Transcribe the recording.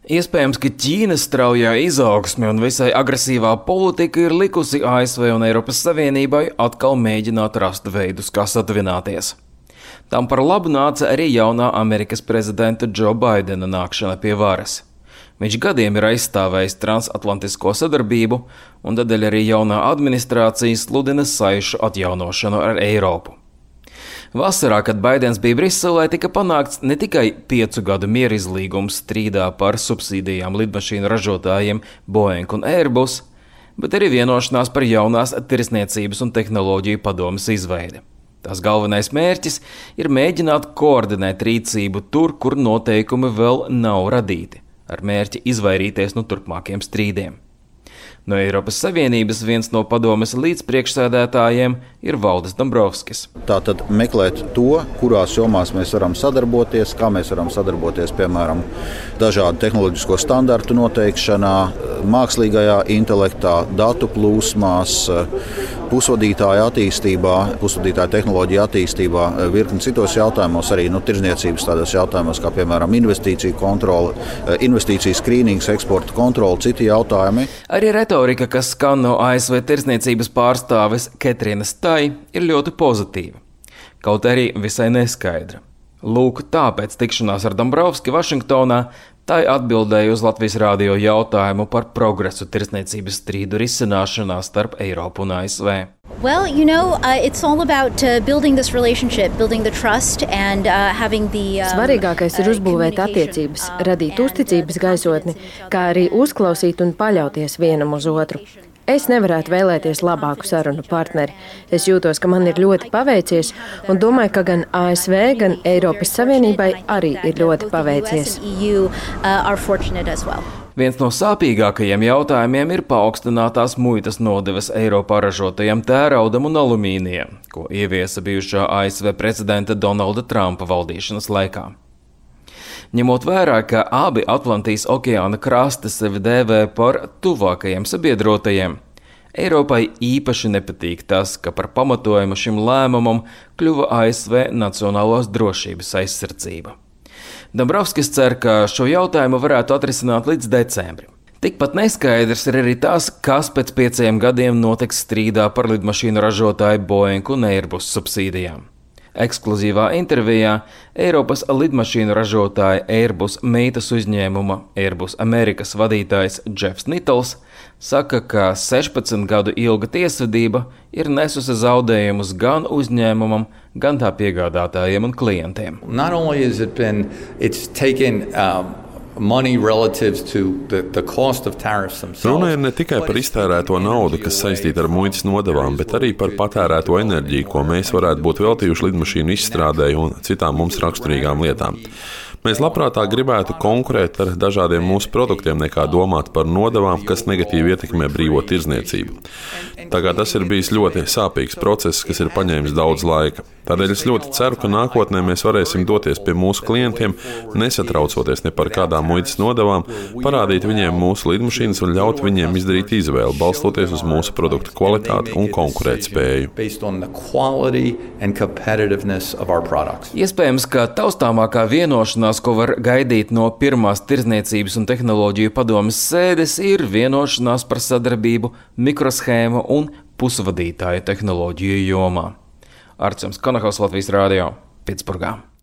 Iespējams, ka Ķīnas straujā izaugsme un visai agresīvā politika ir likusi ASV un Eiropas Savienībai atkal mēģināt rast veidus, kā satuvināties. Tam par labu nāca arī jaunā Amerikas prezidenta Džo Baidena nākšana pie varas. Viņš gadiem ir aizstāvējis transatlantisko sadarbību, un tādēļ arī jaunā administrācija sludina saišu atjaunošanu ar Eiropu. Vasarā, kad Baidens bija Briselē, tika panākts ne tikai 5 gadu mierizlīgums strīdā par subsīdijām lidmašīnu ražotājiem Boeing un Airbus, bet arī vienošanās par jaunās tirsniecības un tehnoloģiju padomes izveidi. Tās galvenais mērķis ir mēģināt koordinēt rīcību tur, kur noteikumi vēl nav radīti, ar mērķi izvairīties no turpmākiem strīdiem. No Eiropas Savienības viens no padomes līdzpriekšsēdētājiem ir Valdis Dombrovskis. Tātad meklēt to, kurās jomās mēs varam sadarboties, kā mēs varam sadarboties, piemēram, dažādu tehnoloģisko standartu noteikšanā, mākslīgajā intelektā, datu plūsmās, pusvadītāja attīstībā, pusvadītāja tehnoloģija attīstībā, virkni citos jautājumos, arī tirdzniecības tādos jautājumos, kā piemēram investīciju kontrole, investīciju skrīnings, eksporta kontrole, citi jautājumi. Arī retorika, kas skan no ASV tirdzniecības pārstāves Ketrinas Tai, ir ļoti pozitīva, kaut arī visai neskaidra. Lūk, tāpēc tikšanās ar Dombrovski Vašingtonā Tai atbildēja uz Latvijas Rādio jautājumu par progresu tirdzniecības strīdu risināšanā starp Eiropu un ASV. Well, it's all about building this relationship, building the trust and having the Svarīgākais ir uzbūvēt attiecības, radīt uzticības gaisotni, kā arī uzklausīt un paļauties vienam uz otru. Es nevarētu vēlēties labāku sarunu partneri. Es jūtos, ka man ir ļoti paveicies un domāju, ka gan ASV, gan Eiropas Savienībai arī ir ļoti paveicies. Viens no sāpīgākajiem jautājumiem ir paaugstinātās muitas nodevas Eiropā ražotajam tēraudam un alumīnijam, ko ieviesa bijušā ASV prezidenta Donalda Trumpa valdīšanas laikā. Ņemot vērā, ka abi Atlantijas okeāna krasti sevi dēvē par tuvākajiem sabiedrotajiem, Eiropai īpaši nepatīk tas, ka par pamatojumu šim lēmumam kļuva ASV nacionālās drošības aizsardzība. Dombrovskis cer, ka šo jautājumu varētu atrisināt līdz decembrim. Tikpat neskaidrs ir arī tas, kas pēc 5 gadiem notiks strīdā par lidmašīnu ražotāju Boeing un Airbus subsīdijām. Ekskluzīvā intervijā Eiropas lidmašīnu ražotāja Airbus meitas uzņēmuma Airbus Amerikas vadītājs Jeffs Nittels saka, ka 16 gadu ilga tiesvedība ir nesusi zaudējumus gan uzņēmumam, gan tā piegādātājiem un klientiem. Runa ir ne tikai par iztērēto naudu, kas saistīta ar muitas nodevām, bet arī par patērēto enerģiju, ko mēs varētu būt veltījuši lidmašīnu izstrādei un citām mums raksturīgām lietām. Mēs labprātāk gribētu konkurēt ar dažādiem mūsu produktiem, nekā domāt par nodevām, kas negatīvi ietekmē brīvo tirdzniecību. Tagad tas ir bijis ļoti sāpīgs process, kas ir paņēmis daudz laika. Tādēļ es ļoti ceru, ka nākotnē mēs varēsim doties pie mūsu klientiem, nesatraucoties ne par kādām muitas nodevām, parādīt viņiem mūsu lidmašīnas un ļaut viņiem izdarīt izvēli, balstoties uz mūsu produktu kvalitāti un konkurētspēju. Iespējams, ka taustāmākā vienošanās, ko var gaidīt no pirmās tirdzniecības un tehnoloģiju padomes sēdes, ir vienošanās par sadarbību mikroshēmu un pusvadītāju tehnoloģiju jomā. Arčuns Konahaus, Latvijas Rādio, Pitsburgā.